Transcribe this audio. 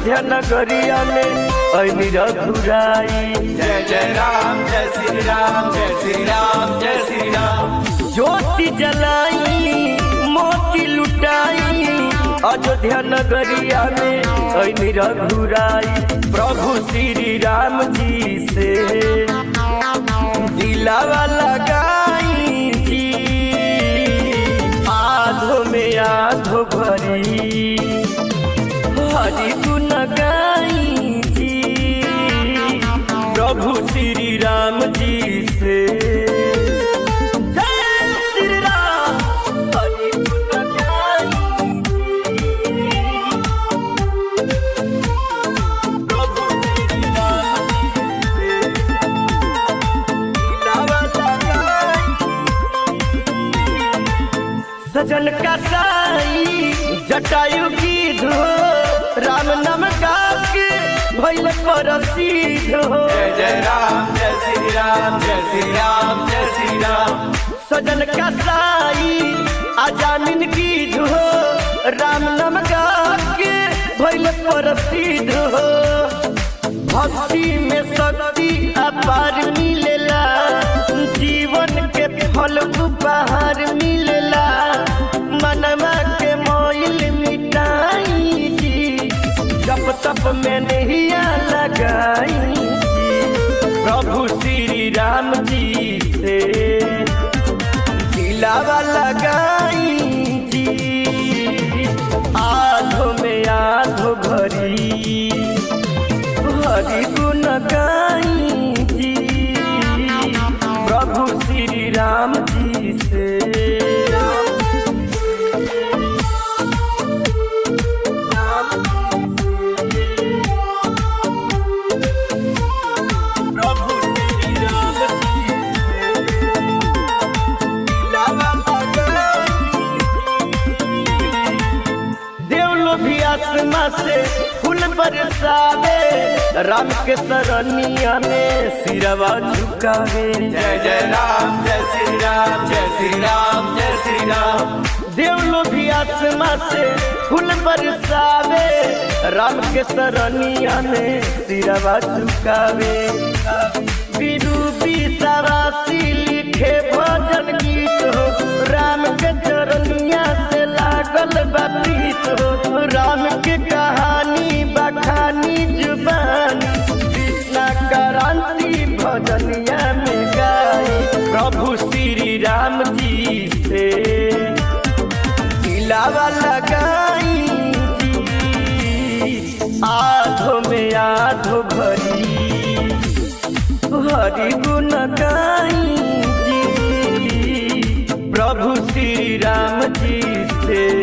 अयोध्या नगरिया में ऐनी रघुराई। जय जय राम जय श्री राम जय श्री राम जय श्री राम। ज्योति जलाई मोती लुटाई अयोध्या नगरिया में ऐनी रघुराई। प्रभु श्री राम जी से दिलावा लगाई जी, आधो में आधो भरी हरि गुण गाई जी। प्रभु श्री राम जी से जय श्री राम हरि गुण गाई जी। प्रभु श्री राम जी से दिलावा लगाई। सजन का साई जटायु की धो राम नाम गाके भइल प्रसिद्ध हो। जय जय राम जय श्री राम जय श्री राम जय श्री राम। सजन का साई आजामिन की धो राम नाम गाके भइल प्रसिद्ध हो। भक्ति में शक्ति अपार मिलेला, जीवन के फल उपहार मिलेला। मनवा के मोइल मिटाई जी, जप तप में नैया लगाई जी। प्रभु श्री राम जी से दिलावा लगाई जी, आधो में आधो भरी हरि गुण गाई जी। प्रभु श्री राम जी से आसमां से फूल बरसावे, राम के सरनिया में सिरवा झुकावे। जय जय राम जय श्री राम जय श्री राम जय श्री राम। देवलो भी आसमां से फूल बरसावे, राम के सरनिया में सिरवा झुकावे। विरूपी सवासी लिखे भजन गीत हो, राम के चरनिया से लागल बा प्रीत हो। राम के कहानी बखानी जुबानी, कृष्णा क्रांति भजनिया में गाई। प्रभु श्री राम जी से दिलावा लगाई जी, आधो में आधो भरी हरि गुण गाई जी। प्रभु श्री राम जी से